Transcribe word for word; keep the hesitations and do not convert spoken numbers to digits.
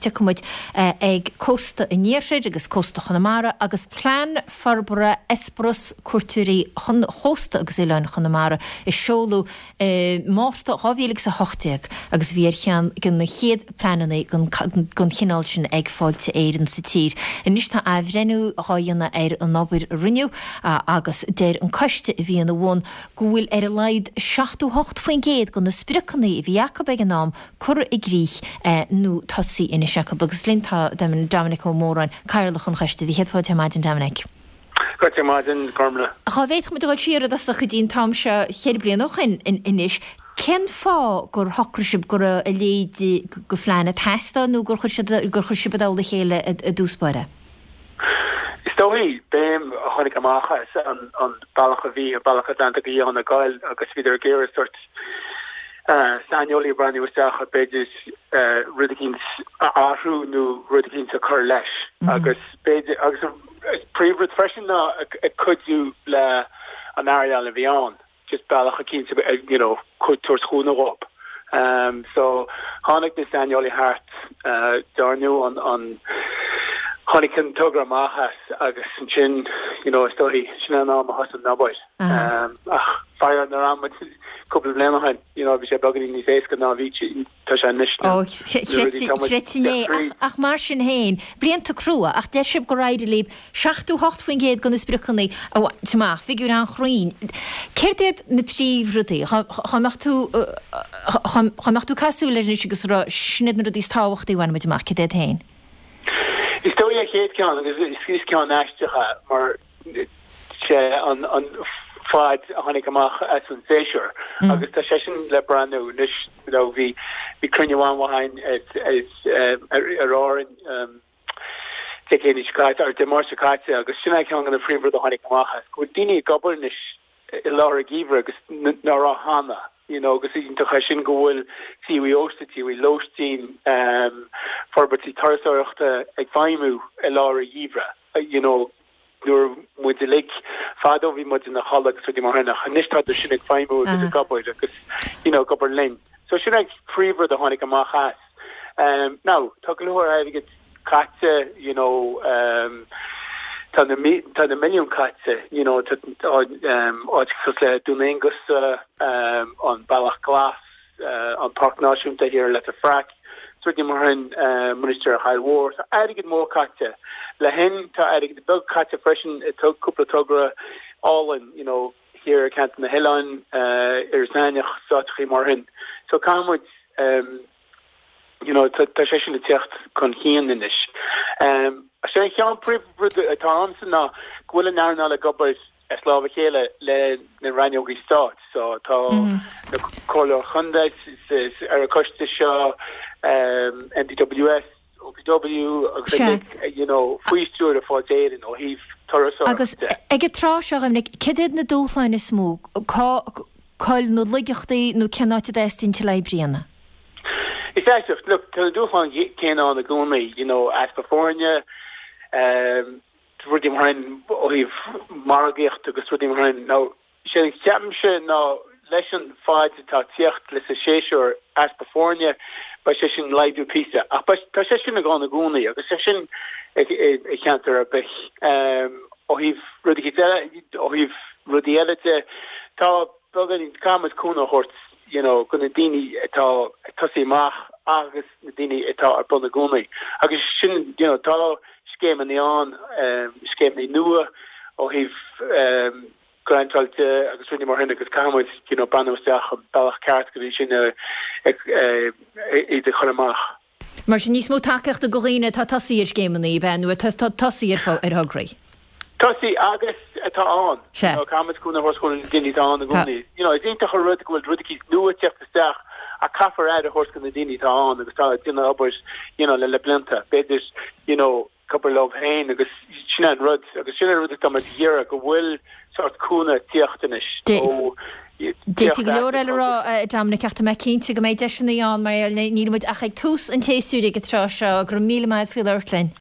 tucmuid ag costa in Níorseid agus costa Chonamara agus plan farbara Esperus cuatúirí hosta agus Ileán Chonamara is seolú mórta rábhílig sa hochtiag agus bhíar chean gan na chéad planana gon chinál sin ag fáilte éireann sa tír. Inis tá ahrenú ráanna ar an nábir rinneú agus déir an coiste bhí an bhn gúil ar a leid seachtú hocht faoin géad gon na spricanaí bhí Jacob ag an nám cur i grích nó tosaí ina Jacob agus lintá Dominic Ó Móráin cairlach an choiste bhí héad fáilte maidin Dominic. Gotcha maidin Carmela. Cha bhéit mu bhil siar a chu dín tam se chéad blian noch in inis. Cén fá gur hocrisib gur a léad go phleanna testa nó gur chuisib dála chéile a dúspáire? Istóí béim a chonig amachchas an bailach a bhí a bailach a danta go dhéanna gáil agus bhíidir géir sort Sanjoli brand was a pages rudikins ahrú nó rudikins a chur leis agus agus pre-rid freshen na a kudú le an area le bhíán just bailach a cín you know cud towards chuna op um so hánig na Sanjoli hart uh darnú an an hánig an tugra machas agus an sin you know story sin an am has an naboid um ach fire na ram couple of lemon you know we should bug in the face na vi ta national oh shitine ach mar sin hain blianta crua ach de sib go raide lib seachtú hocht faoin géad gon is bruchanna a tma figur an chroin ceirtéad na príomhrútaí chamach tú chamach tú casú leis agus ra snid na dís táhachtaí bhain mit amach céad hain Istóí a chéad ceann agus is ceann eistecha mar an an fad a hannig amach as an séisiir agus tá sé sin le brandú nus no vi vi crunneháin wahain ar áin tekéniskait ar de marskaite agus sinna cean an fríomhar a hannig amachchas go dine gobarnis i lá a gíre agus ná a hána you know agus ín tucha sin gohfuil tíí óstatí wi lóstín forbatí tarsáireachta ag bhaimú i lá a gíre you know nur moet de lik fado vi moet in de halleg so die mar nach nicht had de sinnig feinbo de couple because you know couple lane so should I freever the honig ma has um now talk lo I get katze you know um tan de tan de million katze you know to um or to domingus um on balach glass uh on park nation to here let a frack so die mar uh minister high war so I get more katze le hen ta de bug catch freshen it took couple togra all in you know here can't in the hill on uh ersanya satri morhin so come with um you know ta session the techt kon hien in this um I say can pre at times na gwil na na le gobers Slovakele le na ranyogi start so ta the color hundred is er a cost show um N D W S O P W sure. you know free steward for day and or he's torso agus ag trá seamnig cedid na dúchlein is smó cá cáil nó ligachtaí nó cenáte destin til leibriana It's actually look to do fun came on the gourmet you know as California um for the mind or he margech to go through the mind now she champion now lesson five to tatiecht le séisiúr as California by session live pizza a by session go na goni a session e canter a bit um o hif rudi o hif rudi elite ta bogan kamas kuna horts you know gonna dini ta tosi mach agus dini eta ar bon goni agus shin you know ta scheme in the on um scheme the nua o hif um Grand Talte agus really more hinnig kamuid you know banostach balach kart go sin e de cholamach. Mar sin níos mó takecht a goghine tá tasíir gémaní ben nu tá tasíir ar hogri. Tasi agus atá an. No kamuid kuna horskun dini an the goni. You know it's into horror go rudiki nu techtach a kaffer ad a horskun dini ta an agus ta dinna obers you know le le blenta. Bedis you know couple of hain agus sinan rud agus sinan rud tam year go will sort kuna tiechtenish so de glóra ra damna ceachta me cinnte go méid deisina an mar nímuid ach ag tús an téisiúri go trá seo gur míle maid fiúirtlein